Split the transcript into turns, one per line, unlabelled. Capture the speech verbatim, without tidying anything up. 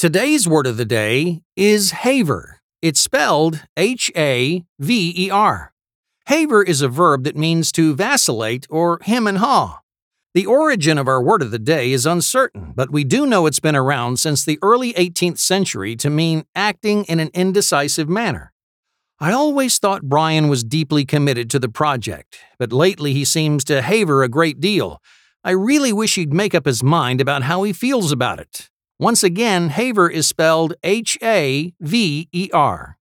Today's word of the day is haver. It's spelled H A V E R. Haver is a verb that means to vacillate or hem and haw. The origin of our word of the day is uncertain, but we do know it's been around since the early eighteenth century to mean acting in an indecisive manner. I always thought Brian was deeply committed to the project, but lately he seems to haver a great deal. I really wish he'd make up his mind about how he feels about it. Once again, haver is spelled H A V E R.